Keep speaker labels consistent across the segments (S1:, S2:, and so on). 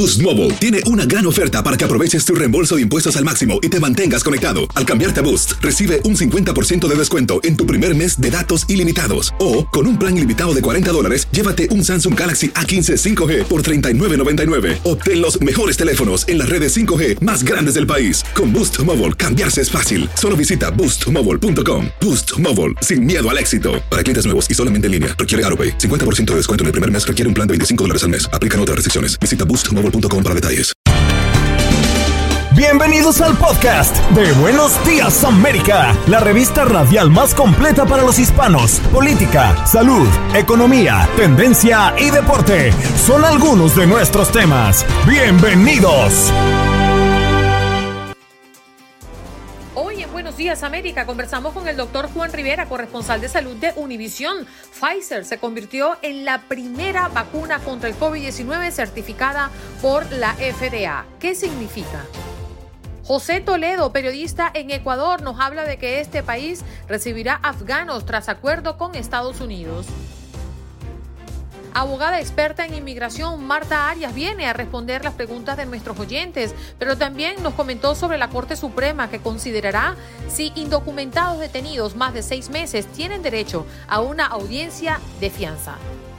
S1: Boost Mobile tiene una gran oferta para que aproveches tu reembolso de impuestos al máximo y te mantengas conectado. Al cambiarte a Boost, recibe un 50% de descuento en tu primer mes de datos ilimitados. O, con un plan ilimitado de $40, llévate un Samsung Galaxy A15 5G por $39.99. Obtén los mejores teléfonos en las redes 5G más grandes del país. Con Boost Mobile, cambiarse es fácil. Solo visita boostmobile.com. Boost Mobile, sin miedo al éxito. Para clientes nuevos y solamente en línea, requiere AroPay. 50% de descuento en el primer mes requiere un plan de $25 al mes. Aplican otras restricciones. Visita boostmobile.com para detalles.
S2: Bienvenidos al podcast de Buenos Días América, la revista radial más completa para los hispanos. Política, salud, economía, tendencia y deporte son algunos de nuestros temas. ¡Bienvenidos!
S3: Hoy en Buenos Días América conversamos con el doctor Juan Rivera, corresponsal de salud de Univisión. Pfizer se convirtió en la primera vacuna contra el COVID-19 certificada por la FDA. ¿Qué significa? José Toledo, periodista en Ecuador, nos habla de que este país recibirá afganos tras acuerdo con Estados Unidos. Abogada experta en inmigración, Marta Arias, viene a responder las preguntas de nuestros oyentes, pero también nos comentó sobre la Corte Suprema, que considerará si indocumentados detenidos más de 6 meses tienen derecho a una audiencia de fianza.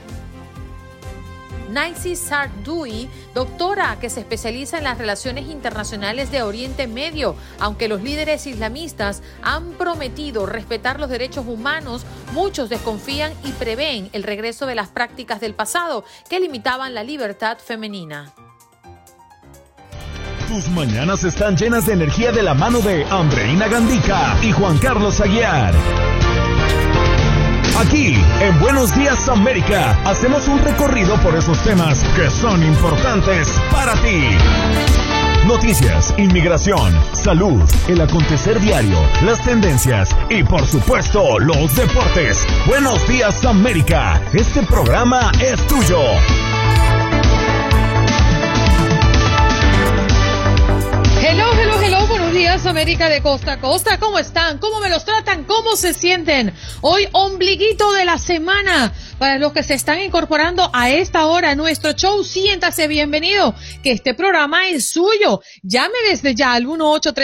S3: Naisi Sardoui, doctora que se especializa en las relaciones internacionales de Oriente Medio. Aunque los líderes islamistas han prometido respetar los derechos humanos, muchos desconfían y prevén el regreso de las prácticas del pasado que limitaban la libertad femenina.
S2: Tus mañanas están llenas de energía de la mano de Andreina Gandica y Juan Carlos Aguiar. Aquí, en Buenos Días América, hacemos un recorrido por esos temas que son importantes para ti. Noticias, inmigración, salud, el acontecer diario, las tendencias y, por supuesto, los deportes. Buenos Días América, este programa es tuyo.
S3: Hello, buenos días América de costa a costa, ¿cómo están? ¿Cómo me los tratan? ¿Cómo se sienten? Hoy ombliguito de la semana, para los que se están incorporando a esta hora a nuestro show, siéntase bienvenido, que este programa es suyo. Llame desde ya al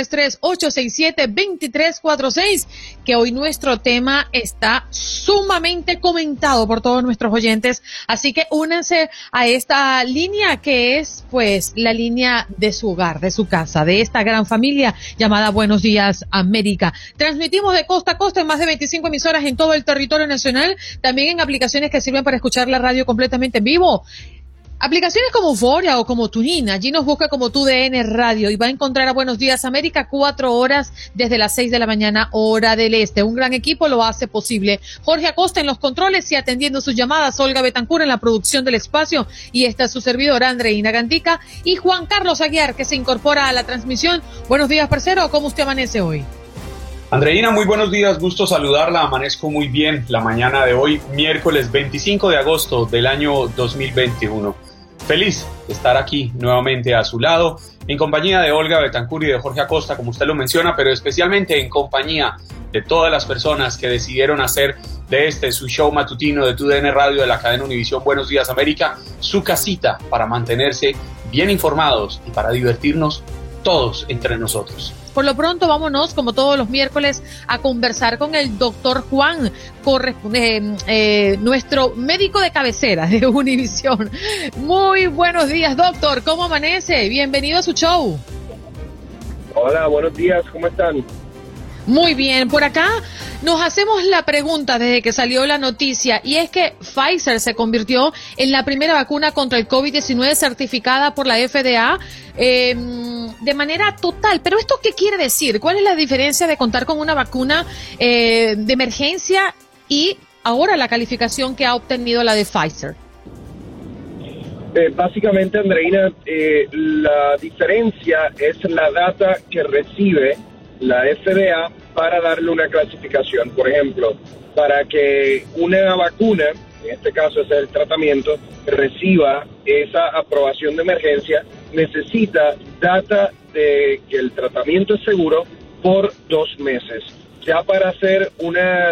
S3: 1-833-867-2346, que hoy nuestro tema está sumamente comentado por todos nuestros oyentes, así que únanse a esta línea que es pues la línea de su hogar, de su casa, de esta gran familia llamada Buenos Días América. Transmitimos de costa a costa en más de 25 emisoras en todo el territorio nacional, también en aplicaciones que sirven para escuchar la radio completamente en vivo. Aplicaciones como Euforia o como TuneIn, allí nos busca como TUDN Radio y va a encontrar a Buenos Días América 4 horas desde las 6 de la mañana, hora del este. Un gran equipo lo hace posible. Jorge Acosta en los controles y atendiendo sus llamadas, Olga Betancur en la producción del espacio y esta es su servidora Andreina Gandica y Juan Carlos Aguiar que se incorpora a la transmisión. Buenos días, parcero, ¿cómo usted amanece hoy?
S4: Andreina, muy buenos días, gusto saludarla, amanezco muy bien la mañana de hoy, miércoles 25 de agosto del año 2021. Feliz de estar aquí nuevamente a su lado, en compañía de Olga Betancur y de Jorge Acosta, como usted lo menciona, pero especialmente en compañía de todas las personas que decidieron hacer de este su show matutino de TUDN Radio de la cadena Univisión Buenos Días América, su casita para mantenerse bien informados y para divertirnos todos entre nosotros.
S3: Por lo pronto, vámonos, como todos los miércoles, a conversar con el doctor Juan, nuestro médico de cabecera de Univisión. Muy buenos días, doctor. ¿Cómo amanece? Bienvenido a su show.
S5: Hola, buenos días. ¿Cómo están?
S3: Muy bien. Por acá nos hacemos la pregunta desde que salió la noticia, y es que Pfizer se convirtió en la primera vacuna contra el COVID-19 certificada por la FDA de manera total. Pero ¿esto qué quiere decir? ¿Cuál es la diferencia de contar con una vacuna de emergencia y ahora la calificación que ha obtenido la de Pfizer?
S5: Básicamente, Andreina, la diferencia es la data que recibe la FDA para darle una clasificación. Por ejemplo, para que una vacuna, en este caso es el tratamiento, reciba esa aprobación de emergencia, necesita data de que el tratamiento es seguro por 2 meses. Ya para hacer una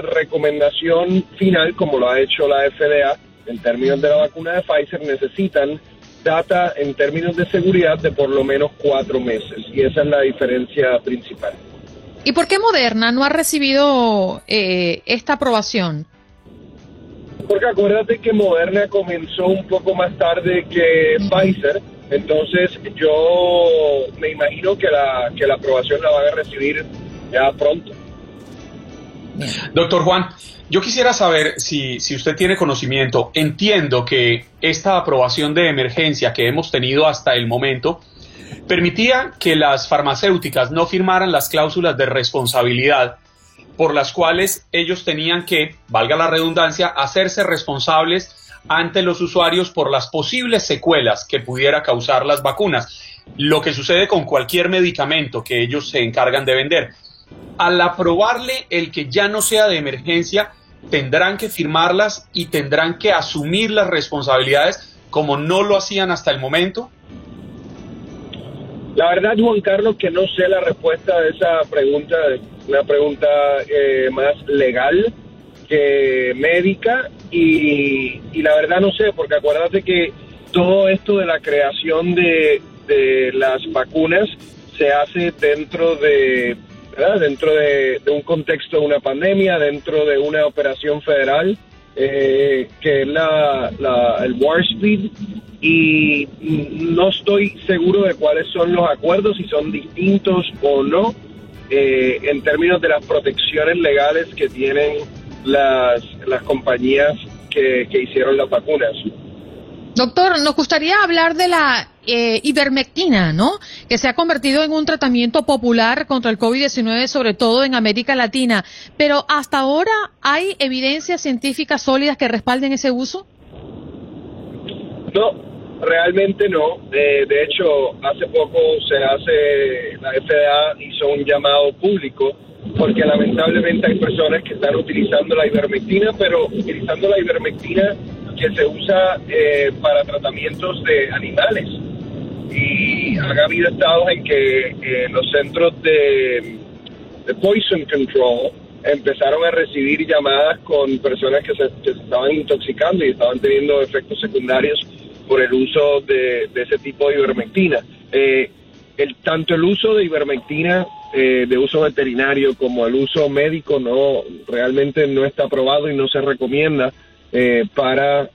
S5: recomendación final, como lo ha hecho la FDA, en términos de la vacuna de Pfizer, necesitan data en términos de seguridad de por lo menos 4 meses, y esa es la diferencia principal.
S3: ¿Y por qué Moderna no ha recibido esta aprobación?
S5: Porque acuérdate que Moderna comenzó un poco más tarde que Pfizer, entonces yo me imagino que la aprobación la van a recibir ya pronto.
S4: Doctor Juan, yo quisiera saber si usted tiene conocimiento. Entiendo que esta aprobación de emergencia que hemos tenido hasta el momento permitía que las farmacéuticas no firmaran las cláusulas de responsabilidad por las cuales ellos tenían que, valga la redundancia, hacerse responsables ante los usuarios por las posibles secuelas que pudiera causar las vacunas, lo que sucede con cualquier medicamento que ellos se encargan de vender. Al aprobarle el que ya no sea de emergencia, tendrán que firmarlas y tendrán que asumir las responsabilidades como no lo hacían hasta el momento.
S5: La verdad, Juan Carlos, que no sé la respuesta de esa pregunta, una pregunta más legal que médica, y la verdad no sé, porque acuérdate que todo esto de la creación de las vacunas se hace dentro de un contexto de una pandemia, dentro de una operación federal, que es el Warp Speed, y no estoy seguro de cuáles son los acuerdos, si son distintos o no, en términos de las protecciones legales que tienen las compañías que hicieron las vacunas.
S3: Doctor, nos gustaría hablar de la ivermectina, ¿no? Que se ha convertido en un tratamiento popular contra el COVID-19, sobre todo en América Latina. Pero ¿hasta ahora hay evidencias científicas sólidas que respalden ese uso?
S5: No, realmente no. De hecho, hace poco la FDA hizo un llamado público porque lamentablemente hay personas que están utilizando la ivermectina, pero utilizando la ivermectina que se usa para tratamientos de animales. Y han habido estados en que los centros de Poison Control empezaron a recibir llamadas con personas que se estaban intoxicando y estaban teniendo efectos secundarios por el uso de ese tipo de ivermectina. Tanto el uso de ivermectina de uso veterinario como el uso médico realmente no está aprobado y no se recomienda para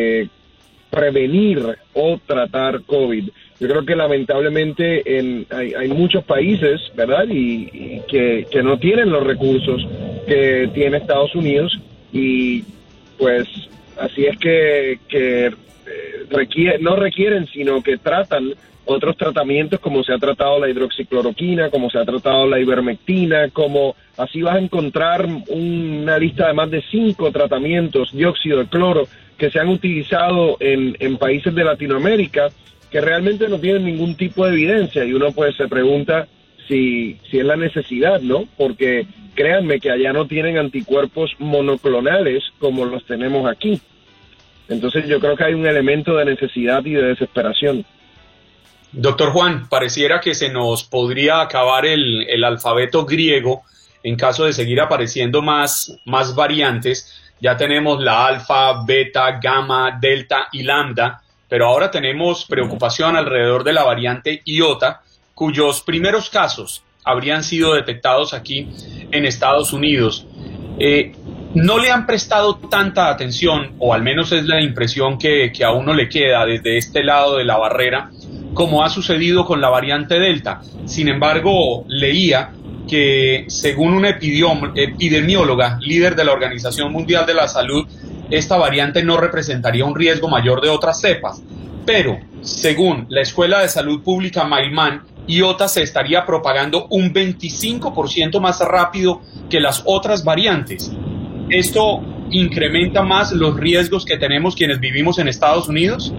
S5: prevenir o tratar COVID. Yo creo que lamentablemente hay muchos países, ¿verdad?, y que no tienen los recursos que tiene Estados Unidos, y pues así es que no requieren, sino que tratan otros tratamientos, como se ha tratado la hidroxicloroquina, como se ha tratado la ivermectina, como así vas a encontrar una lista de más de 5 tratamientos, dióxido de cloro, que se han utilizado en países de Latinoamérica, que realmente no tienen ningún tipo de evidencia, y uno pues se pregunta si es la necesidad, ¿no? Porque créanme que allá no tienen anticuerpos monoclonales como los tenemos aquí. Entonces yo creo que hay un elemento de necesidad y de desesperación.
S4: Doctor Juan, pareciera que se nos podría acabar el alfabeto griego en caso de seguir apareciendo más variantes. Ya tenemos la alfa, beta, gamma, delta y lambda, pero ahora tenemos preocupación alrededor de la variante iota, cuyos primeros casos habrían sido detectados aquí en Estados Unidos. No le han prestado tanta atención, o al menos es la impresión que a uno le queda desde este lado de la barrera, como ha sucedido con la variante Delta. Sin embargo, leía que según una epidemióloga, líder de la Organización Mundial de la Salud, esta variante no representaría un riesgo mayor de otras cepas. Pero, según la Escuela de Salud Pública Mailman, iota se estaría propagando un 25% más rápido que las otras variantes. ¿Esto incrementa más los riesgos que tenemos quienes vivimos en Estados Unidos?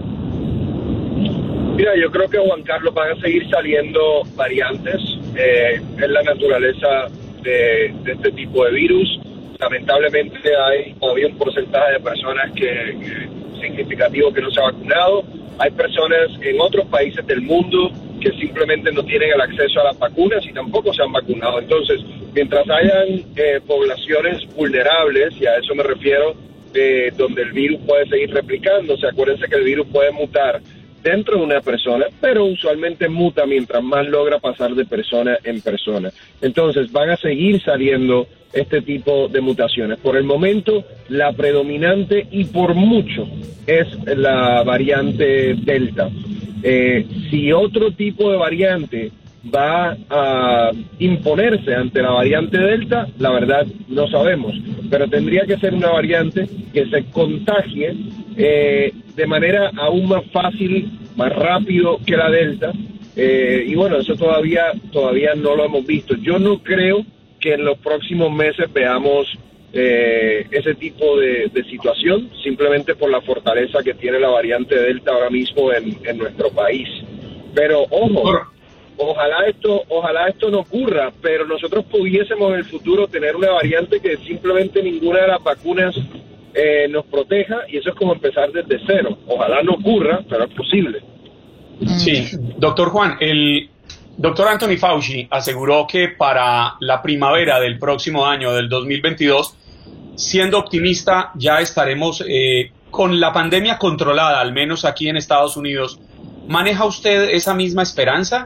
S5: Mira, yo creo que, Juan Carlos, van a seguir saliendo variantes. Es la naturaleza de este tipo de virus. Lamentablemente hay todavía un porcentaje de personas significativo que no se ha vacunado. Hay personas en otros países del mundo que simplemente no tienen el acceso a las vacunas y tampoco se han vacunado. Entonces, mientras hayan poblaciones vulnerables, y a eso me refiero, donde el virus puede seguir replicándose, acuérdense que el virus puede mutar dentro de una persona, pero usualmente muta mientras más logra pasar de persona en persona. Entonces van a seguir saliendo este tipo de mutaciones. Por el momento, la predominante y por mucho es la variante Delta. Si otro tipo de variante va a imponerse ante la variante Delta, la verdad no sabemos, pero tendría que ser una variante que se contagie de manera aún más fácil, más rápido que la Delta, y bueno, eso todavía no lo hemos visto. Yo no creo que en los próximos meses veamos ese tipo de situación, simplemente por la fortaleza que tiene la variante Delta ahora mismo en nuestro país. Pero ojo, ojalá esto no ocurra, pero nosotros pudiésemos en el futuro tener una variante que simplemente ninguna de las vacunas nos proteja, y eso es como empezar desde cero. Ojalá no ocurra, pero es posible.
S4: Sí, doctor Juan, el doctor Anthony Fauci aseguró que para la primavera del próximo año, del 2022, siendo optimista, ya estaremos con la pandemia controlada, al menos aquí en Estados Unidos. ¿Maneja usted esa misma esperanza?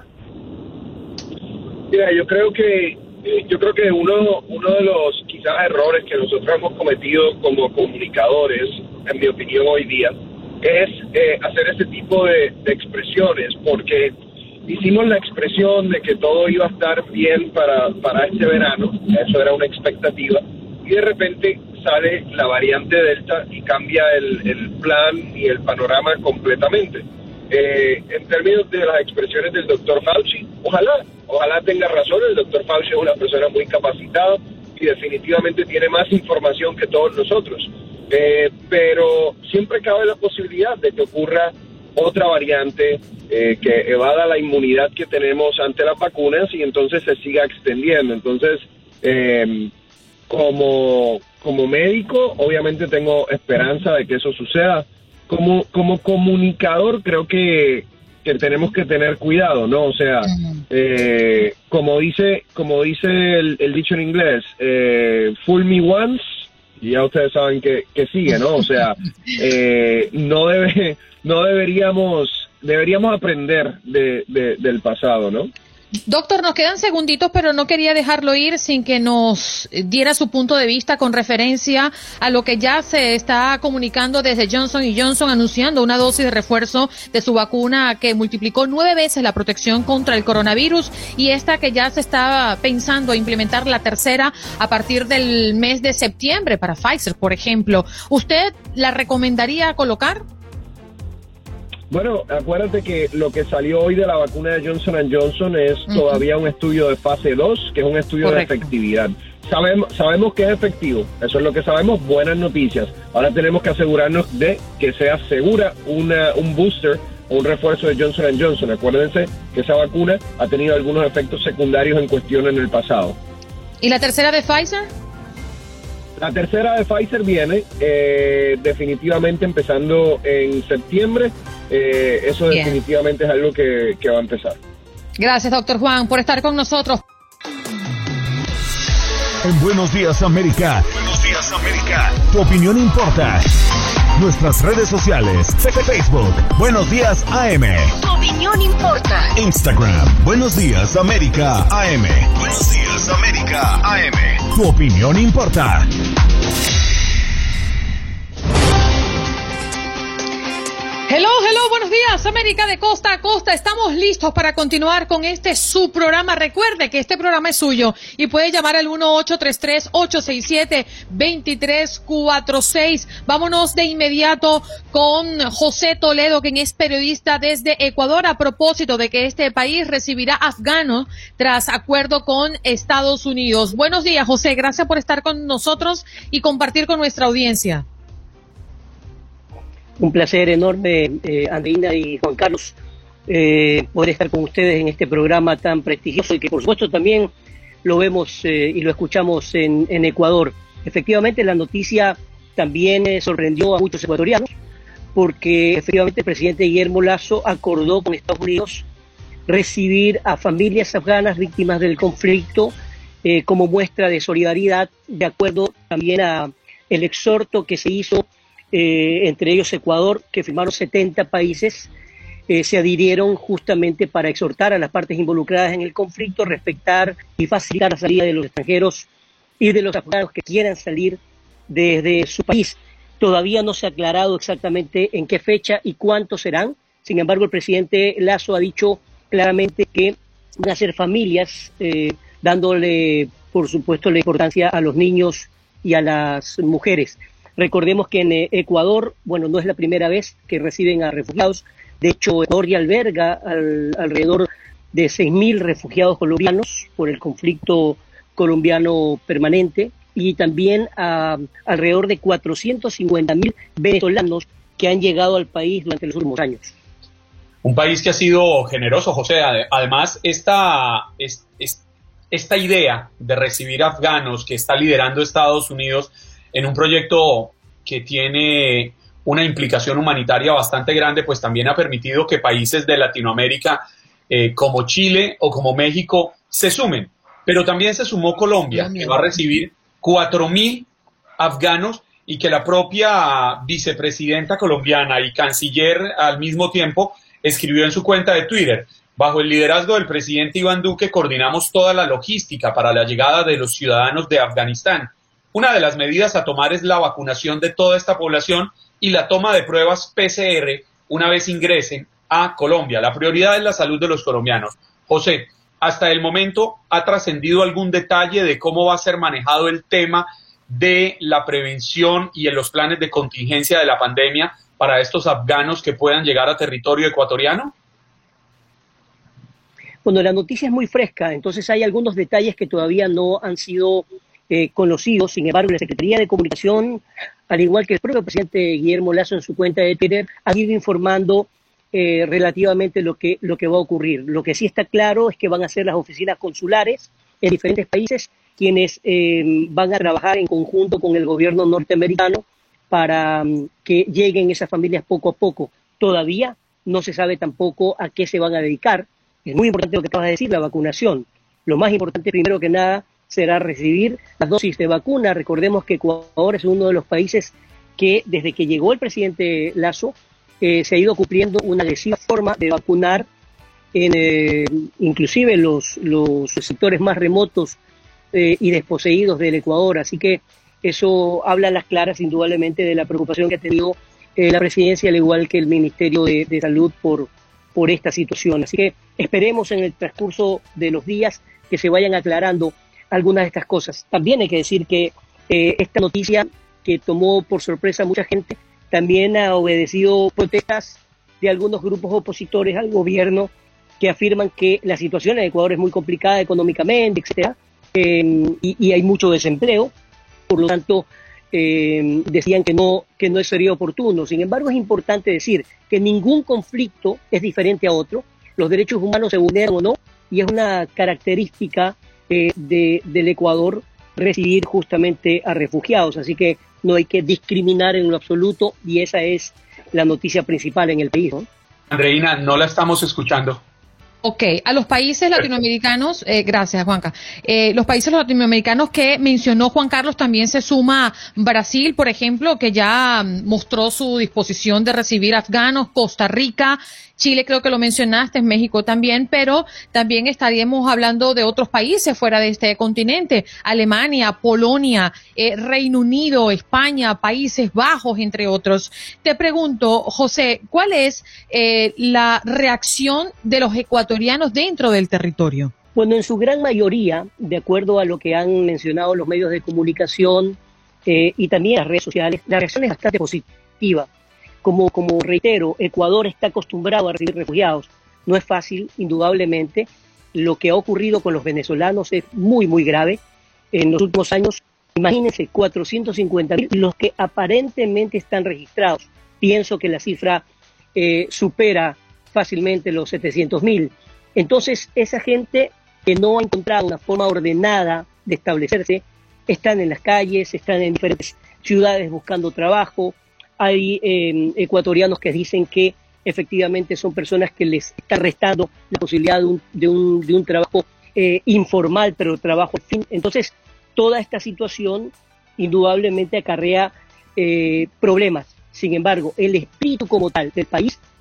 S5: Mira, yo creo que uno de los quizás errores que nosotros hemos cometido como comunicadores, en mi opinión hoy día, es hacer ese tipo de expresiones, porque hicimos la expresión de que todo iba a estar bien para este verano, eso era una expectativa, y de repente sale la variante Delta y cambia el plan y el panorama completamente. En términos de las expresiones del doctor Fauci, ojalá tenga razón. El doctor Fauci es una persona muy capacitada y definitivamente tiene más información que todos nosotros, pero siempre cabe la posibilidad de que ocurra otra variante que evada la inmunidad que tenemos ante las vacunas y entonces se siga extendiendo. Entonces, como médico, obviamente tengo esperanza de que eso suceda. Como comunicador, creo que tenemos que tener cuidado, ¿no? O sea, como dice el dicho en inglés, fool me once, y ya ustedes saben que sigue, ¿no? O sea, deberíamos aprender del pasado, ¿no?
S3: Doctor, nos quedan segunditos, pero no quería dejarlo ir sin que nos diera su punto de vista con referencia a lo que ya se está comunicando desde Johnson & Johnson, anunciando una dosis de refuerzo de su vacuna que multiplicó 9 veces la protección contra el coronavirus, y esta que ya se está pensando implementar la tercera a partir del mes de septiembre para Pfizer, por ejemplo. ¿Usted la recomendaría colocar?
S5: Bueno, acuérdate que lo que salió hoy de la vacuna de Johnson & Johnson es todavía un estudio de fase 2, que es un estudio de efectividad. Sabemos que es efectivo, eso es lo que sabemos, buenas noticias. Ahora tenemos que asegurarnos de que sea segura un booster o un refuerzo de Johnson & Johnson. Acuérdense que esa vacuna ha tenido algunos efectos secundarios en cuestión en el pasado.
S3: ¿Y la tercera de Pfizer?
S5: La tercera de Pfizer viene definitivamente empezando en septiembre. Eso bien, definitivamente es algo que va a empezar.
S3: Gracias, doctor Juan, por estar con nosotros.
S2: En Buenos Días, América. Buenos Días, América. Tu opinión importa. Nuestras redes sociales. Facebook, Buenos Días AM.
S6: Tu opinión importa.
S2: Instagram, Buenos Días, América AM. Buenos Días, América AM. Tu opinión importa.
S3: Hello, buenos días, América de costa a costa. Estamos listos para continuar con su programa. Recuerde que este programa es suyo y puede llamar al 1-833-867-2346. Vámonos de inmediato con José Toledo, quien es periodista desde Ecuador, a propósito de que este país recibirá afganos tras acuerdo con Estados Unidos. Buenos días, José. Gracias por estar con nosotros y compartir con nuestra audiencia.
S7: Un placer enorme, Andreina y Juan Carlos, poder estar con ustedes en este programa tan prestigioso y que por supuesto también lo vemos y lo escuchamos en Ecuador. Efectivamente, la noticia también sorprendió a muchos ecuatorianos porque efectivamente el presidente Guillermo Lasso acordó con Estados Unidos recibir a familias afganas víctimas del conflicto como muestra de solidaridad, de acuerdo también a el exhorto que se hizo entre ellos Ecuador, que firmaron 70 países, se adhirieron justamente para exhortar a las partes involucradas en el conflicto, respetar y facilitar la salida de los extranjeros y de los afganos que quieran salir desde su país. Todavía no se ha aclarado exactamente en qué fecha y cuántos serán. Sin embargo, el presidente Lasso ha dicho claramente que van a ser familias, dándole, por supuesto, la importancia a los niños y a las mujeres. Recordemos que en Ecuador, bueno, no es la primera vez que reciben a refugiados. De hecho, Ecuador ya alberga alrededor de 6.000 refugiados colombianos por el conflicto colombiano permanente, y también a alrededor de 450.000 venezolanos que han llegado al país durante los últimos años.
S4: Un país que ha sido generoso, José. Además, esta idea de recibir afganos que está liderando Estados Unidos en un proyecto que tiene una implicación humanitaria bastante grande, pues también ha permitido que países de Latinoamérica como Chile o como México se sumen. Pero también se sumó Colombia, que va a recibir 4.000 afganos, y que la propia vicepresidenta colombiana y canciller al mismo tiempo escribió en su cuenta de Twitter: bajo el liderazgo del presidente Iván Duque coordinamos toda la logística para la llegada de los ciudadanos de Afganistán. Una de las medidas a tomar es la vacunación de toda esta población y la toma de pruebas PCR una vez ingresen a Colombia. La prioridad es la salud de los colombianos. José, hasta el momento, ¿ha trascendido algún detalle de cómo va a ser manejado el tema de la prevención y en los planes de contingencia de la pandemia para estos afganos que puedan llegar a territorio ecuatoriano?
S7: Bueno, la noticia es muy fresca, entonces hay algunos detalles que todavía no han sido conocidos. Sin embargo, la Secretaría de Comunicación, al igual que el propio presidente Guillermo Lasso en su cuenta de Twitter, ha ido informando relativamente lo que va a ocurrir. Lo que sí está claro es que van a ser las oficinas consulares en diferentes países quienes van a trabajar en conjunto con el gobierno norteamericano para que lleguen esas familias poco a poco. Todavía no se sabe tampoco a qué se van a dedicar. Es muy importante lo que acabas de decir, la vacunación. Lo más importante, primero que nada, será recibir las dosis de vacuna. Recordemos que Ecuador es uno de los países que, desde que llegó el presidente Lasso, se ha ido cumpliendo una agresiva forma de vacunar inclusive los sectores más remotos y desposeídos del Ecuador. Así que eso habla a las claras, indudablemente, de la preocupación que ha tenido la presidencia, al igual que el Ministerio de Salud, por esta situación. Así que esperemos en el transcurso de los días que se vayan aclarando algunas de estas cosas. También hay que decir que esta noticia, que tomó por sorpresa a mucha gente, también ha obedecido protestas de algunos grupos opositores al gobierno que afirman que la situación en Ecuador es muy complicada económicamente, etcétera, y hay mucho desempleo. Por lo tanto, decían que no sería oportuno. Sin embargo, es importante decir que ningún conflicto es diferente a otro. Los derechos humanos se vulneran o no, y es una característica del Ecuador recibir justamente a refugiados. Así que no hay que discriminar en lo absoluto, y esa es la noticia principal en el país, ¿no?
S4: Andreina, no la estamos escuchando.
S3: Ok, a los países latinoamericanos, gracias Juanca, los países latinoamericanos que mencionó Juan Carlos también se suma Brasil, por ejemplo, que ya mostró su disposición de recibir afganos, Costa Rica, Chile creo que lo mencionaste, México también, pero también estaríamos hablando de otros países fuera de este continente, Alemania, Polonia, Reino Unido, España, Países Bajos, entre otros. Te pregunto, José, ¿cuál es la reacción de los ecuatorianos dentro del territorio?
S7: Bueno, en su gran mayoría, de acuerdo a lo que han mencionado los medios de comunicación y también las redes sociales, la reacción es bastante positiva. Como reitero, Ecuador está acostumbrado a recibir refugiados. No es fácil, indudablemente. Lo que ha ocurrido con los venezolanos es muy, muy grave. En los últimos años, imagínense, 450.000 los que aparentemente están registrados. Pienso que la cifra supera fácilmente los 700.000. Entonces, esa gente que no ha encontrado una forma ordenada de establecerse, están en las calles, están en diferentes ciudades buscando trabajo. Hay ecuatorianos que dicen que efectivamente son personas que les están restando la posibilidad de un trabajo informal, pero trabajo al fin. Entonces, toda esta situación indudablemente acarrea problemas. Sin embargo, el espíritu como tal del país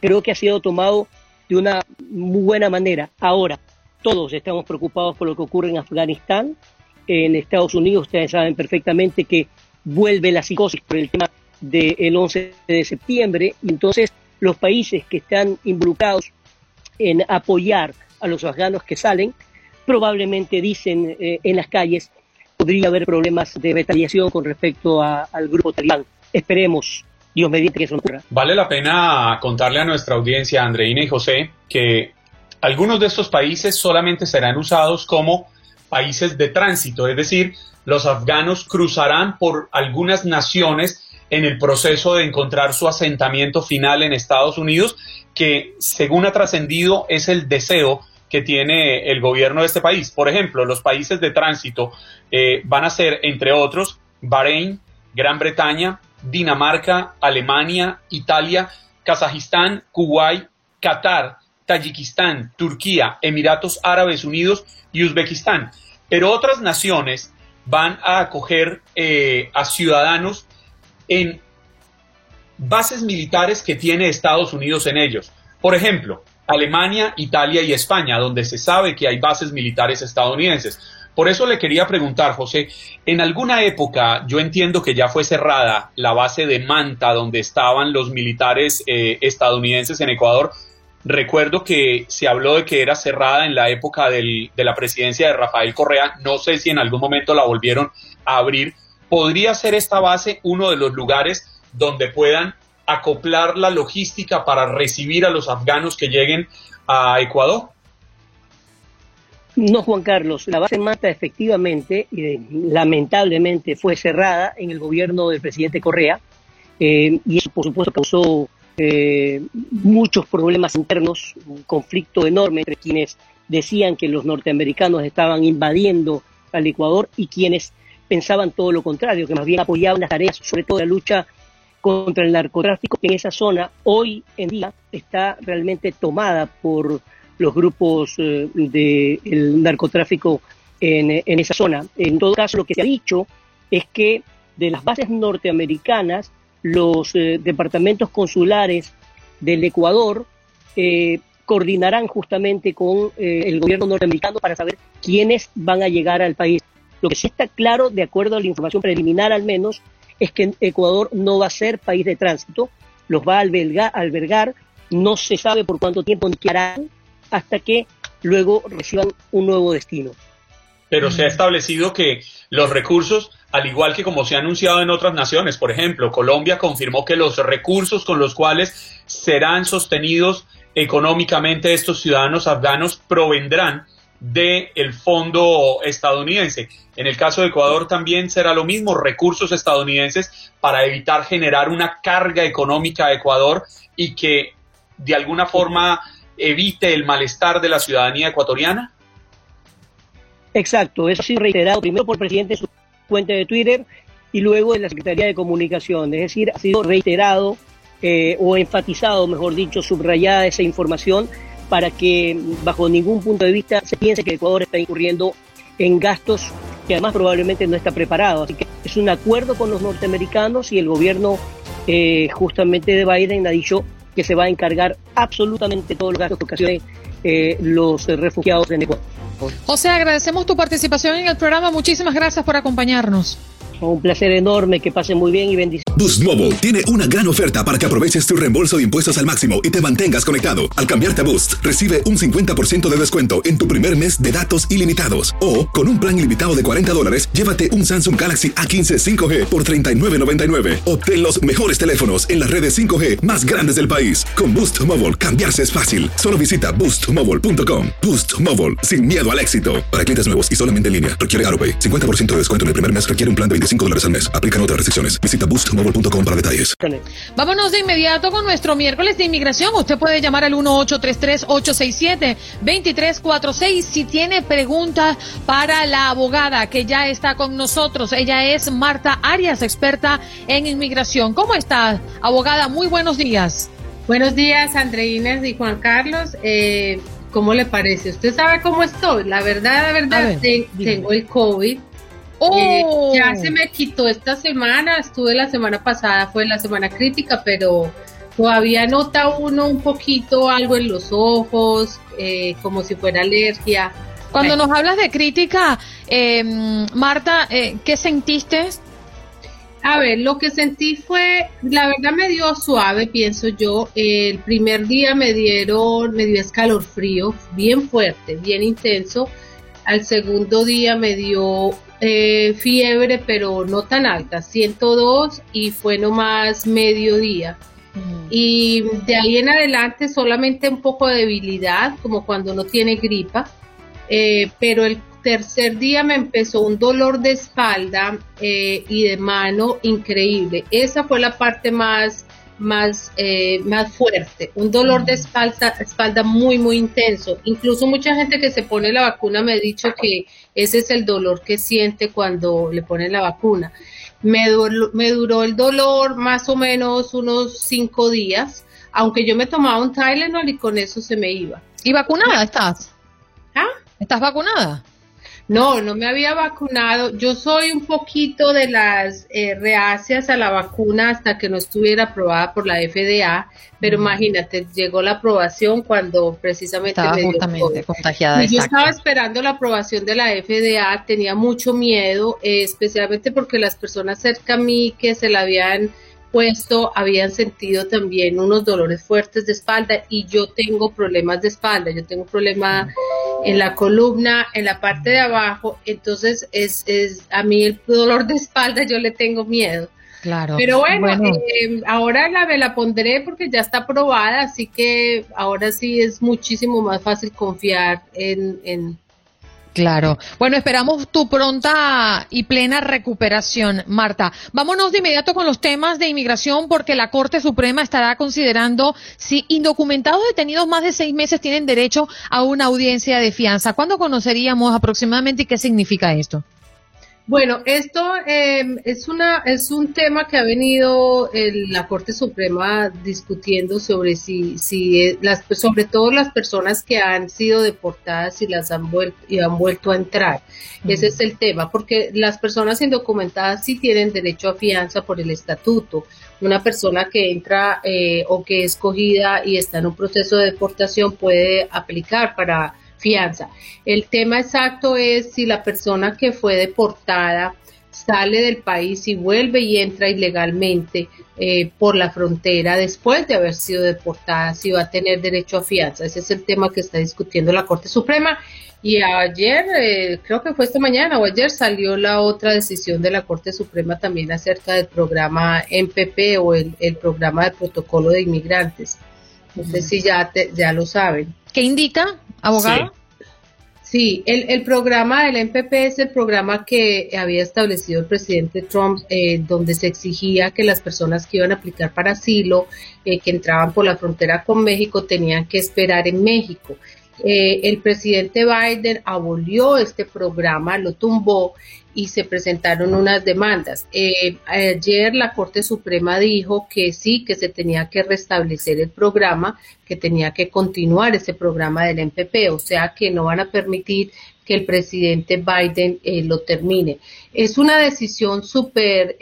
S7: creo que ha sido tomado de una muy buena manera. Ahora, todos estamos preocupados por lo que ocurre en Afganistán. En Estados Unidos ustedes saben perfectamente que vuelve la psicosis por el tema del 11 de septiembre, y entonces los países que están involucrados en apoyar a los afganos que salen, probablemente dicen en las calles, podría haber problemas de retaliación con respecto al grupo talibán. Esperemos, Dios mediante, que eso no ocurra.
S4: Vale la pena contarle a nuestra audiencia, Andreina y José, que algunos de estos países solamente serán usados como países de tránsito, es decir, los afganos cruzarán por algunas naciones en el proceso de encontrar su asentamiento final en Estados Unidos, que según ha trascendido es el deseo que tiene el gobierno de este país. Por ejemplo, los países de tránsito van a ser, entre otros, Bahrein, Gran Bretaña, Dinamarca, Alemania, Italia, Kazajistán, Kuwait, Qatar, Tayikistán, Turquía, Emiratos Árabes Unidos y Uzbekistán. Pero otras naciones van a acoger a ciudadanos en bases militares que tiene Estados Unidos en ellos. Por ejemplo, Alemania, Italia y España, donde se sabe que hay bases militares estadounidenses. Por eso le quería preguntar, José, en alguna época yo entiendo que ya fue cerrada la base de Manta, donde estaban los militares estadounidenses en Ecuador. Recuerdo que se habló de que era cerrada en la época de la presidencia de Rafael Correa. No sé si en algún momento la volvieron a abrir. ¿Podría ser esta base uno de los lugares donde puedan acoplar la logística para recibir a los afganos que lleguen a Ecuador?
S7: No, Juan Carlos, la base Manta efectivamente, lamentablemente, fue cerrada en el gobierno del presidente Correa, y eso por supuesto causó muchos problemas internos, un conflicto enorme entre quienes decían que los norteamericanos estaban invadiendo al Ecuador y quienes pensaban todo lo contrario, que más bien apoyaban las tareas, sobre todo la lucha contra el narcotráfico, que en esa zona hoy en día está realmente tomada por los grupos del narcotráfico en esa zona. En todo caso, lo que se ha dicho es que de las bases norteamericanas, los departamentos consulares del Ecuador coordinarán justamente con el gobierno norteamericano para saber quiénes van a llegar al país. Lo que sí está claro, de acuerdo a la información preliminar al menos, es que Ecuador no va a ser país de tránsito, los va a albergar, no se sabe por cuánto tiempo ni qué harán, hasta que luego reciban un nuevo destino.
S4: Pero se ha establecido que los recursos, al igual que como se ha anunciado en otras naciones, por ejemplo, Colombia confirmó que los recursos con los cuales serán sostenidos económicamente estos ciudadanos afganos provendrán del fondo estadounidense. En el caso de Ecuador también será lo mismo, recursos estadounidenses para evitar generar una carga económica a Ecuador y que de alguna forma evite el malestar de la ciudadanía ecuatoriana.
S7: Exacto, eso ha sido reiterado primero por el presidente en su cuenta de Twitter y luego en la Secretaría de Comunicación, es decir, ha sido reiterado o enfatizado, mejor dicho, subrayada esa información para que bajo ningún punto de vista se piense que Ecuador está incurriendo en gastos que además probablemente no está preparado. Así que es un acuerdo con los norteamericanos y el gobierno justamente de Biden ha dicho que se va a encargar absolutamente todos los gastos que ocasionen los refugiados en Ecuador.
S3: José, agradecemos tu participación en el programa. Muchísimas gracias por acompañarnos.
S7: Un placer enorme, que pasen muy bien y bendiciones.
S1: Boost Mobile tiene una gran oferta para que aproveches tu reembolso de impuestos al máximo y te mantengas conectado. Al cambiarte a Boost, recibe un 50% de descuento en tu primer mes de datos ilimitados. O, con un plan ilimitado de $40, llévate un Samsung Galaxy A15 5G por $39.99. Obtén los mejores teléfonos en las redes 5G más grandes del país. Con Boost Mobile, cambiarse es fácil. Solo visita boostmobile.com. Boost Mobile, sin miedo al éxito. Para clientes nuevos y solamente en línea, requiere AutoPay. 50% de descuento en el primer mes requiere un plan de $25 al mes. Aplican otras restricciones. Visita boostmobile.com para detalles.
S3: Vámonos de inmediato con nuestro miércoles de inmigración. Usted puede llamar al 1-833-867-2346 si tiene preguntas para la abogada que ya está con nosotros. Ella es Marta Arias, experta en inmigración. ¿Cómo está, abogada? Muy buenos días.
S8: Buenos días, Andreina y Juan Carlos. ¿Cómo le parece? ¿Usted sabe cómo estoy? La verdad, tengo el COVID. Ya se me quitó esta semana, estuve la semana pasada, fue la semana crítica, pero todavía nota uno un poquito algo en los ojos, como si fuera alergia.
S3: Cuando nos hablas de crítica, Marta, ¿qué sentiste?
S8: A ver, lo que sentí fue, la verdad me dio suave, pienso yo. El primer día me dio escalofrío, bien fuerte, bien intenso. Al segundo día me dio fiebre, pero no tan alta, 102, y fue nomás mediodía. Y de ahí en adelante solamente un poco de debilidad, como cuando uno tiene gripa. Pero el tercer día me empezó un dolor de espalda y de mano increíble. Esa fue la parte más fuerte, un dolor de espalda muy, muy intenso. Incluso mucha gente que se pone la vacuna me ha dicho que ese es el dolor que siente cuando le ponen la vacuna. Me duró el dolor más o menos unos 5 días, aunque yo me tomaba un Tylenol y con eso se me iba.
S3: ¿Y vacunada estás?
S8: ¿Ah?
S3: ¿Estás vacunada?
S8: No me había vacunado. Yo soy un poquito de las reacias a la vacuna hasta que no estuviera aprobada por la FDA, pero imagínate, llegó la aprobación cuando precisamente
S3: estaba
S8: me dio
S3: justamente
S8: COVID.
S3: contagiada.
S8: Y yo estaba esperando la aprobación de la FDA, tenía mucho miedo, especialmente porque las personas cerca a mí que se la habían puesto habían sentido también unos dolores fuertes de espalda, y yo tengo problemas de espalda, yo tengo problemas en la columna, en la parte de abajo, entonces a mí el dolor de espalda yo le tengo miedo.
S3: Claro.
S8: Pero bueno. Ahora me la pondré porque ya está aprobada, así que ahora sí es muchísimo más fácil confiar en
S3: Claro. Bueno, esperamos tu pronta y plena recuperación, Marta. Vámonos de inmediato con los temas de inmigración, porque la Corte Suprema estará considerando si indocumentados detenidos más de 6 meses tienen derecho a una audiencia de fianza. ¿Cuándo conoceríamos aproximadamente y qué significa esto?
S8: Bueno, esto es un tema que ha venido la Corte Suprema discutiendo sobre sobre todo las personas que han sido deportadas y han vuelto a entrar. Ese es el tema, porque las personas indocumentadas sí tienen derecho a fianza por el estatuto. Una persona que entra o que es escogida y está en un proceso de deportación puede aplicar para fianza. El tema exacto es si la persona que fue deportada sale del país y vuelve y entra ilegalmente por la frontera después de haber sido deportada, si va a tener derecho a fianza. Ese es el tema que está discutiendo la Corte Suprema. Y ayer, creo que fue esta mañana o ayer, salió la otra decisión de la Corte Suprema también acerca del programa MPP o el programa de protocolo de inmigrantes. No sé si ya lo saben.
S3: ¿Qué indica, abogado?
S8: Sí, el programa del MPP es el programa que había establecido el presidente Trump, donde se exigía que las personas que iban a aplicar para asilo, que entraban por la frontera con México, tenían que esperar en México. El presidente Biden abolió este programa, lo tumbó y se presentaron unas demandas. Ayer la Corte Suprema dijo que sí, que se tenía que restablecer el programa, que tenía que continuar ese programa del MPP, o sea que no van a permitir que el presidente Biden lo termine. Es una decisión súper,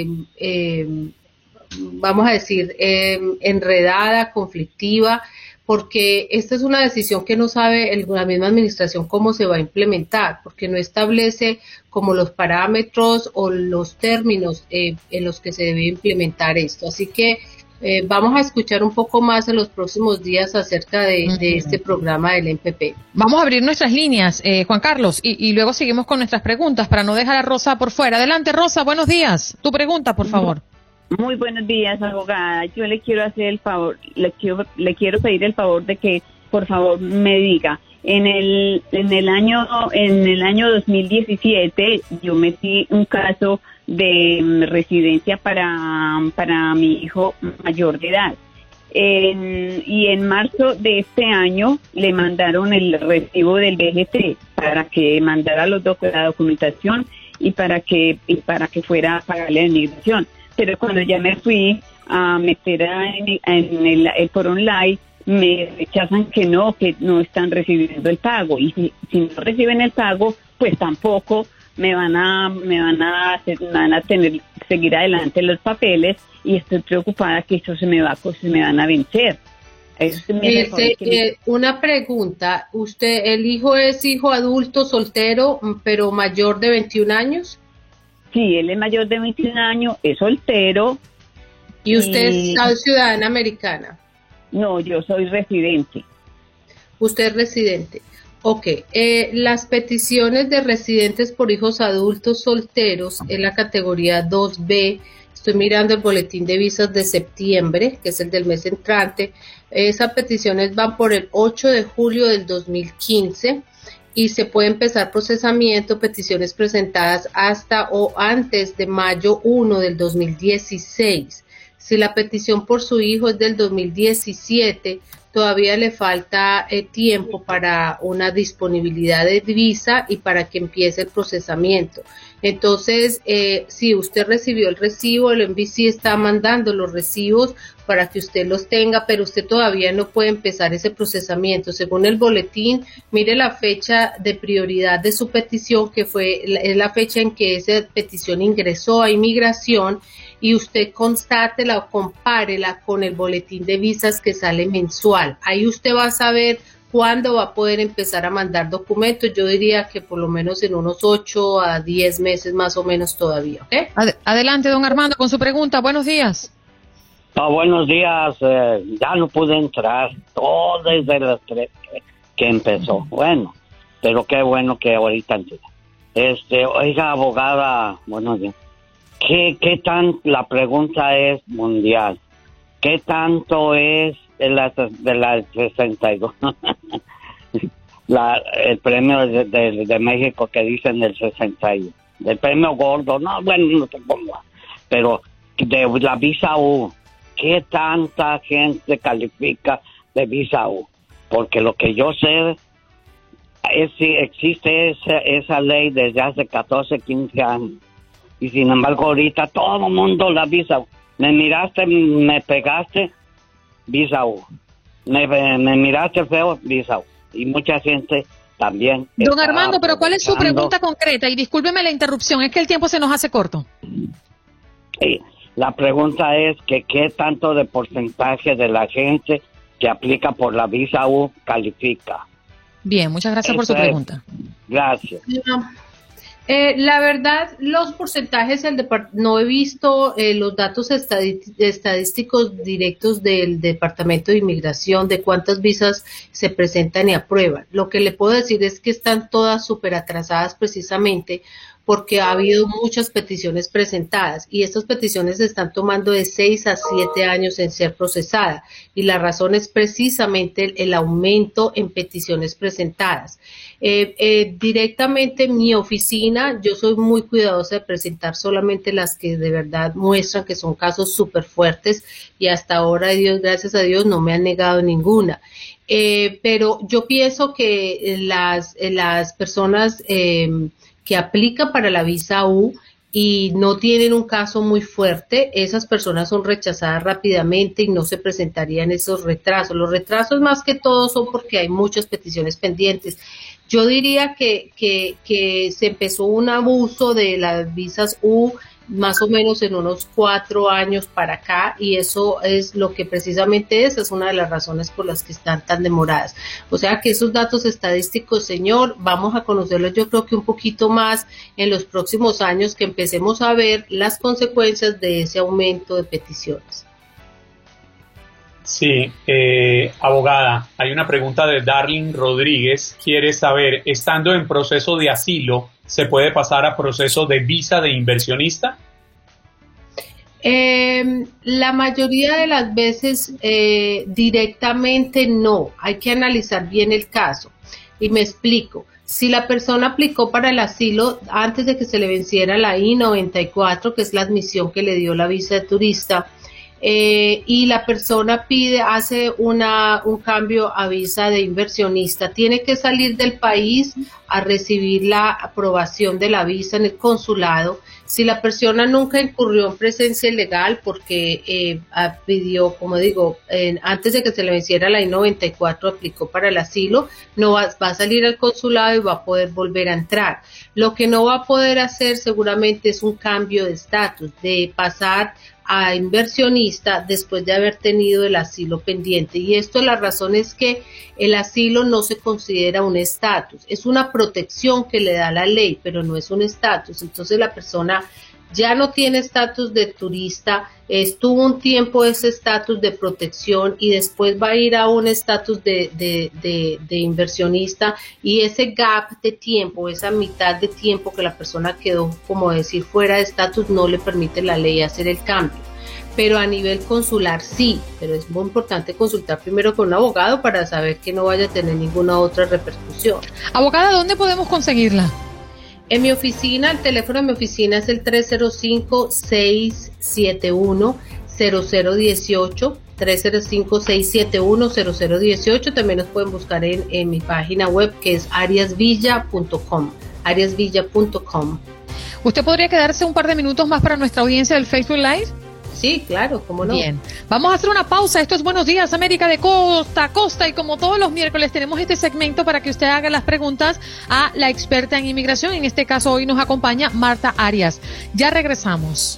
S8: vamos a decir, enredada, conflictiva, porque esta es una decisión que no sabe la misma administración cómo se va a implementar, porque no establece como los parámetros o los términos en los que se debe implementar esto. Así que vamos a escuchar un poco más en los próximos días acerca de este programa del MPP.
S3: Vamos a abrir nuestras líneas, Juan Carlos, y luego seguimos con nuestras preguntas para no dejar a Rosa por fuera. Adelante, Rosa, buenos días. Tu pregunta, por favor.
S9: Muy buenos días, abogada. Yo le quiero hacer el favor, le quiero pedir el favor de que, por favor, me diga. En el año 2017 yo metí un caso de residencia para mi hijo mayor de edad. Y en marzo de este año le mandaron el recibo del BGT para que mandara la documentación y para que fuera a pagarle la inmigración. Pero cuando ya me fui a meter en el por online, me rechazan que no están recibiendo el pago. Y si no reciben el pago, pues tampoco me van a tener seguir adelante los papeles y estoy preocupada que esto se me van a vencer.
S8: Una pregunta, ¿el hijo es hijo adulto, soltero, pero mayor de 21 años?
S9: Sí, él es mayor de 21 años, es soltero.
S8: ¿Y usted es ciudadana americana?
S9: No, yo soy residente.
S8: Usted es residente. Ok, las peticiones de residentes por hijos adultos solteros en la categoría 2B, estoy mirando el boletín de visas de septiembre, que es el del mes entrante. Esas peticiones van por el 8 de julio del 2015 y se puede empezar procesamiento, peticiones presentadas hasta o antes de mayo 1 del 2016. Si la petición por su hijo es del 2017, todavía le falta tiempo para una disponibilidad de visa y para que empiece el procesamiento. Entonces, si usted recibió el recibo, el NBC está mandando los recibos para que usted los tenga, pero usted todavía no puede empezar ese procesamiento. Según el boletín, mire la fecha de prioridad de su petición, que es la fecha en que esa petición ingresó a inmigración, y usted constátela o compárela con el boletín de visas que sale mensual. Ahí usted va a saber cuándo va a poder empezar a mandar documentos. Yo diría que por lo menos en unos 8 a 10 meses más o menos todavía, ¿ok?
S3: Adelante, don Armando, con su pregunta. Buenos días.
S10: Buenos días. Ya no pude entrar. Todo desde las 3 que empezó. Bueno, pero qué bueno que ahorita entré. Oiga, abogada, buenos días. ¿Qué tan, la pregunta es mundial, qué tanto es de la 62? El premio de México que dicen del 61, del premio gordo, no, bueno, no te pongo, pero de la visa U, ¿qué tanta gente califica de visa U? Porque lo que yo sé es si existe esa ley desde hace 14, 15 años. Y sin embargo ahorita todo el mundo la visa U. Me miraste, me pegaste, visa U. Me miraste feo, visa U. Y mucha gente también.
S3: Don Armando, pero ¿cuál es su pregunta concreta? Y discúlpeme la interrupción, es que el tiempo se nos hace corto.
S10: Sí, la pregunta es que qué tanto de porcentaje de la gente que aplica por la visa U califica.
S3: Bien, muchas gracias por su pregunta.
S10: Gracias.
S8: La verdad, los porcentajes, no he visto los datos estadísticos directos del Departamento de Inmigración de cuántas visas se presentan y aprueban. Lo que le puedo decir es que están todas súper atrasadas precisamente porque ha habido muchas peticiones presentadas y estas peticiones se están tomando de 6 a 7 años en ser procesadas y la razón es precisamente el aumento en peticiones presentadas. Directamente en mi oficina, yo soy muy cuidadosa de presentar solamente las que de verdad muestran que son casos súper fuertes y hasta ahora, gracias a Dios, no me han negado ninguna. Pero yo pienso que las personas que aplican para la visa U y no tienen un caso muy fuerte, esas personas son rechazadas rápidamente y no se presentarían esos retrasos. Los retrasos más que todo son porque hay muchas peticiones pendientes. Yo diría que se empezó un abuso de las visas U más o menos en unos 4 años para acá y eso es lo que precisamente es una de las razones por las que están tan demoradas. O sea que esos datos estadísticos, señor, vamos a conocerlos yo creo que un poquito más en los próximos años que empecemos a ver las consecuencias de ese aumento de peticiones.
S4: Sí, abogada, hay una pregunta de Darlene Rodríguez, quiere saber, estando en proceso de asilo, ¿se puede pasar a proceso de visa de inversionista?
S8: La mayoría de las veces directamente no, hay que analizar bien el caso y me explico. Si la persona aplicó para el asilo antes de que se le venciera la I-94, que es la admisión que le dio la visa de turista, y la persona hace un cambio a visa de inversionista, tiene que salir del país a recibir la aprobación de la visa en el consulado. Si la persona nunca incurrió en presencia ilegal porque pidió, como digo, antes de que se le venciera la I-94, aplicó para el asilo, no va a salir al consulado y va a poder volver a entrar. Lo que no va a poder hacer seguramente es un cambio de estatus, de pasar a inversionista después de haber tenido el asilo pendiente. Y esto, la razón es que el asilo no se considera un estatus, es una protección que le da la ley, pero no es un estatus. Entonces la persona ya no tiene estatus de turista, estuvo un tiempo ese estatus de protección y después va a ir a un estatus de inversionista, y ese gap de tiempo, esa mitad de tiempo que la persona quedó, como decir, fuera de estatus, no le permite la ley hacer el cambio. Pero a nivel consular sí, pero es muy importante consultar primero con un abogado para saber que no vaya a tener ninguna otra repercusión.
S3: Abogada, ¿dónde podemos conseguirla?
S8: En mi oficina, el teléfono de mi oficina es el 305-671-0018, 305-671-0018. También nos pueden buscar en mi página web, que es ariasvilla.com, ariasvilla.com.
S3: ¿Usted podría quedarse un par de minutos más para nuestra audiencia del Facebook Live?
S8: Sí, claro, cómo no.
S3: Bien, vamos a hacer una pausa. Esto es Buenos Días América, de costa a costa, y como todos los miércoles tenemos este segmento para que usted haga las preguntas a la experta en inmigración. En este caso hoy nos acompaña Marta Arias. Ya regresamos.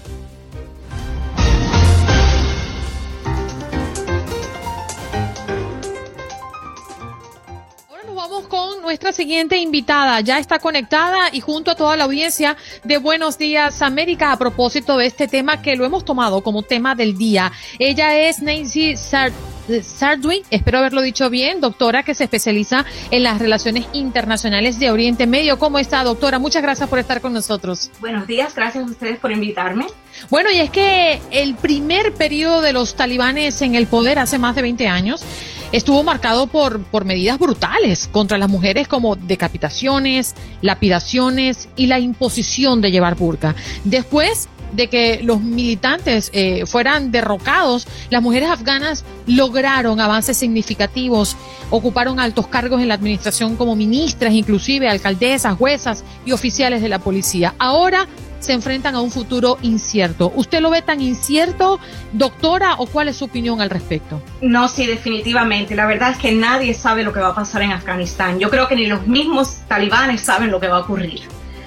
S3: Vamos con nuestra siguiente invitada. Ya está conectada y junto a toda la audiencia de Buenos Días América, a propósito de este tema que lo hemos tomado como tema del día. Ella es Nancy Sardwin, espero haberlo dicho bien, doctora que se especializa en las relaciones internacionales de Oriente Medio. ¿Cómo está, doctora? Muchas gracias por estar con nosotros.
S11: Buenos días, gracias a ustedes por invitarme.
S3: Bueno, y es que el primer periodo de los talibanes en el poder hace más de 20 años estuvo marcado por medidas brutales contra las mujeres, como decapitaciones, lapidaciones y la imposición de llevar burka. Después de que los militantes fueran derrocados, las mujeres afganas lograron avances significativos, ocuparon altos cargos en la administración como ministras, inclusive alcaldesas, juezas y oficiales de la policía. Ahora se enfrentan a un futuro incierto. ¿Usted lo ve tan incierto, doctora, o cuál es su opinión al respecto?
S11: No, sí, definitivamente. La verdad es que nadie sabe lo que va a pasar en Afganistán. Yo creo que ni los mismos talibanes saben lo que va a ocurrir.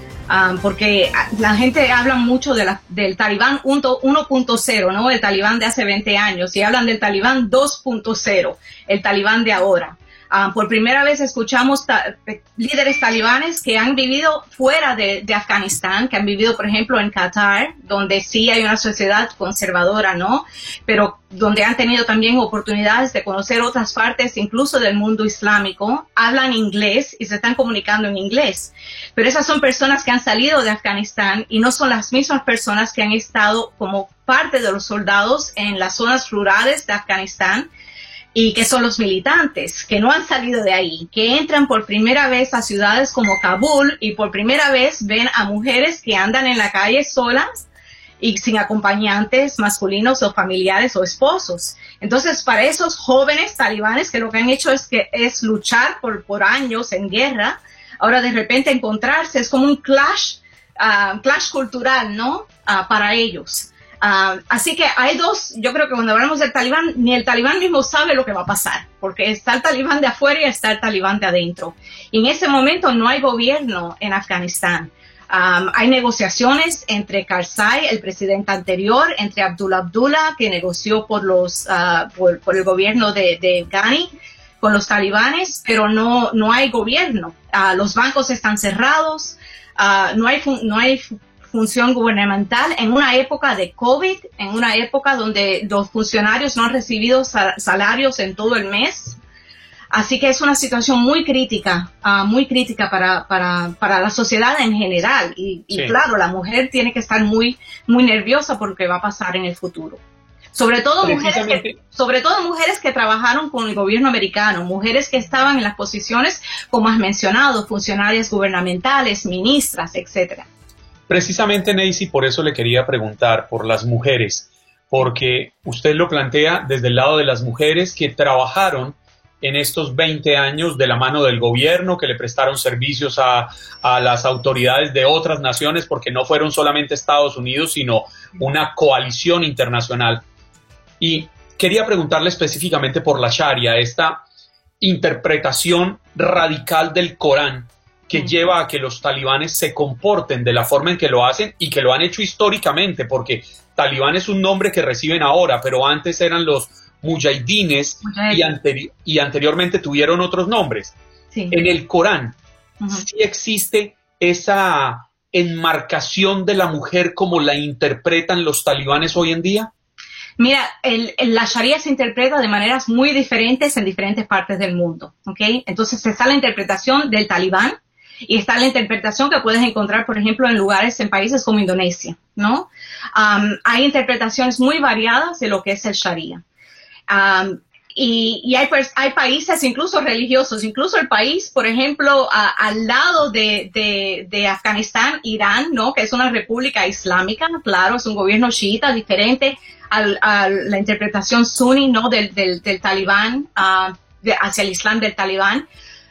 S11: Porque la gente habla mucho del Talibán 1.0, ¿no? El Talibán de hace 20 años, y hablan del Talibán 2.0, el Talibán de ahora. Por primera vez escuchamos líderes talibanes que han vivido fuera de Afganistán, que han vivido, por ejemplo, en Qatar, donde sí hay una sociedad conservadora, ¿no? Pero donde han tenido también oportunidades de conocer otras partes, incluso del mundo islámico. Hablan inglés y se están comunicando en inglés. Pero esas son personas que han salido de Afganistán y no son las mismas personas que han estado como parte de los soldados en las zonas rurales de Afganistán, y que son los militantes que no han salido de ahí, que entran por primera vez a ciudades como Kabul y por primera vez ven a mujeres que andan en la calle solas y sin acompañantes masculinos o familiares o esposos. Entonces, para esos jóvenes talibanes que lo que han hecho es luchar por años en guerra, ahora de repente encontrarse es como un clash cultural, ¿no? Para ellos. Así que hay dos, yo creo que cuando hablamos del Talibán, ni el Talibán mismo sabe lo que va a pasar, porque está el Talibán de afuera y está el Talibán de adentro. Y en ese momento no hay gobierno en Afganistán. Hay negociaciones entre Karzai, el presidente anterior, entre Abdullah, que negoció por el gobierno de Ghani, con los talibanes, pero no hay gobierno. Los bancos están cerrados, no hay función gubernamental en una época de COVID, en una época donde los funcionarios no han recibido salarios en todo el mes. Así que es una situación muy crítica para la sociedad en general. Y sí, claro, la mujer tiene que estar muy, muy nerviosa por lo que va a pasar en el futuro. Sobre todo mujeres que trabajaron con el gobierno americano, mujeres que estaban en las posiciones, como has mencionado, funcionarias gubernamentales, ministras, etcétera.
S4: Precisamente, Nancy, por eso le quería preguntar por las mujeres. porque usted lo plantea desde el lado de las mujeres que trabajaron en estos 20 años de la mano del gobierno, que le prestaron servicios a las autoridades de otras naciones, porque no fueron solamente Estados Unidos, sino una coalición internacional. Y quería preguntarle específicamente por la Sharia, esta interpretación radical del Corán que lleva a que los talibanes se comporten de la forma en que lo hacen y que lo han hecho históricamente, porque talibán es un nombre que reciben ahora, pero antes eran los mujahidines y anteriormente tuvieron otros nombres. Sí. En el Corán, ¿sí existe esa enmarcación de la mujer como la interpretan los talibanes hoy en día?
S11: Mira, la Sharia se interpreta de maneras muy diferentes en diferentes partes del mundo, ¿ok? Entonces está la interpretación del talibán y está la interpretación que puedes encontrar, por ejemplo, en países como Indonesia, ¿no? Hay interpretaciones muy variadas de lo que es el Sharia. Y hay países incluso religiosos, incluso el país, por ejemplo, al lado de Afganistán, Irán, ¿no? Que es una república islámica, claro, es un gobierno chiita diferente a la interpretación suní, ¿no? del talibán, hacia el islam del talibán.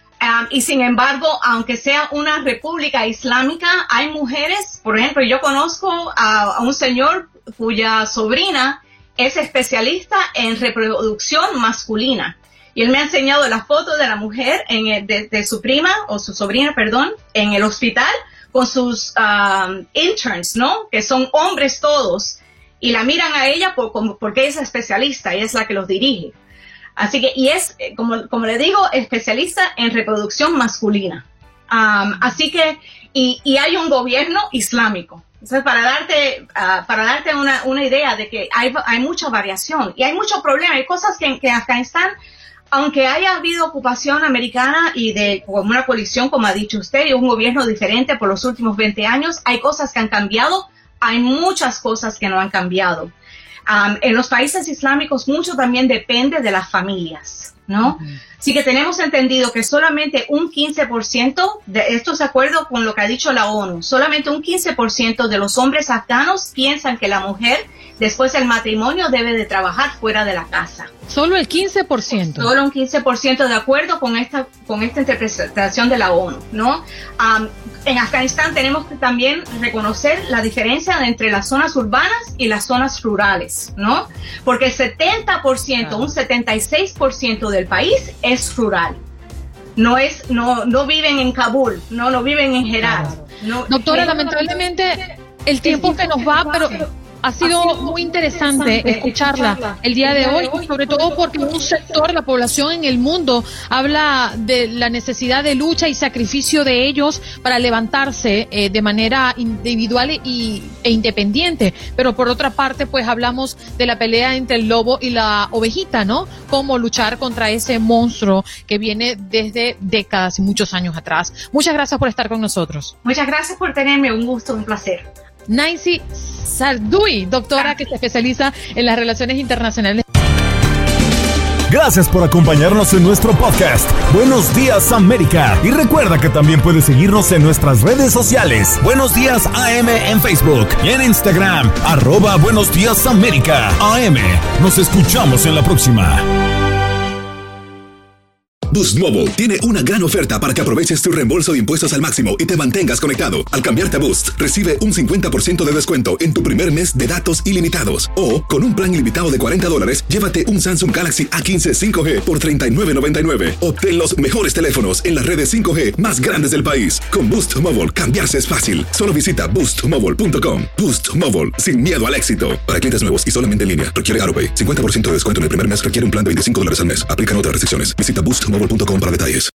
S11: Y sin embargo, aunque sea una república islámica, hay mujeres, por ejemplo, yo conozco a un señor cuya sobrina es especialista en reproducción masculina. Y él me ha enseñado la foto de la mujer, de su prima, o su sobrina, perdón, en el hospital, con sus interns, ¿no? Que son hombres todos. Y la miran a ella porque es especialista y es la que los dirige. Así que, y es, como le digo, especialista en reproducción masculina. Así que, y hay un gobierno islámico. Entonces, para darte una idea de que hay mucha variación y hay mucho problema, hay cosas que en Afganistán, aunque haya habido ocupación americana y de una coalición, como ha dicho usted, y un gobierno diferente por los últimos 20 años, hay cosas que han cambiado, hay muchas cosas que no han cambiado. En los países islámicos mucho también depende de las familias, ¿no? Así que tenemos entendido que solamente un 15%, esto es de acuerdo con lo que ha dicho la ONU, solamente un 15% de los hombres afganos piensan que la mujer después del matrimonio debe de trabajar fuera de la casa.
S3: Solo el 15%.
S11: Solo un 15% de acuerdo con esta interpretación de la ONU, ¿no? En Afganistán tenemos que también reconocer la diferencia entre las zonas urbanas y las zonas rurales, ¿no? Porque el 70%, un 76% del país es rural. No viven en Kabul, no viven en Herat. No,
S3: doctora, lamentablemente el tiempo que nos va, pero ha sido muy interesante escucharla el día de hoy, sobre todo porque un sector de la población en el mundo habla de la necesidad de lucha y sacrificio de ellos para levantarse de manera individual e independiente, pero por otra parte pues hablamos de la pelea entre el lobo y la ovejita, ¿no? Cómo luchar contra ese monstruo que viene desde décadas y muchos años atrás. Muchas gracias por estar con nosotros.
S11: Muchas gracias por tenerme, un gusto, un placer.
S3: Nancy Sarduy, doctora que se especializa en las relaciones internacionales.
S2: Gracias por acompañarnos en nuestro podcast Buenos Días América. Y recuerda que también puedes seguirnos en nuestras redes sociales. Buenos Días AM en Facebook y en Instagram, @Buenos Días América AM. Nos escuchamos en la próxima.
S1: Boost Mobile tiene una gran oferta para que aproveches tu reembolso de impuestos al máximo y te mantengas conectado. Al cambiarte a Boost, recibe un 50% de descuento en tu primer mes de datos ilimitados. O, con un plan ilimitado de $40, llévate un Samsung Galaxy A15 5G por $39.99. Obtén los mejores teléfonos en las redes 5G más grandes del país. Con Boost Mobile, cambiarse es fácil. Solo visita boostmobile.com. Boost Mobile, sin miedo al éxito. Para clientes nuevos y solamente en línea, requiere AutoPay. 50% de descuento en el primer mes requiere un plan de $25 al mes. Aplican otras restricciones. Visita boostmobile.com para detalles.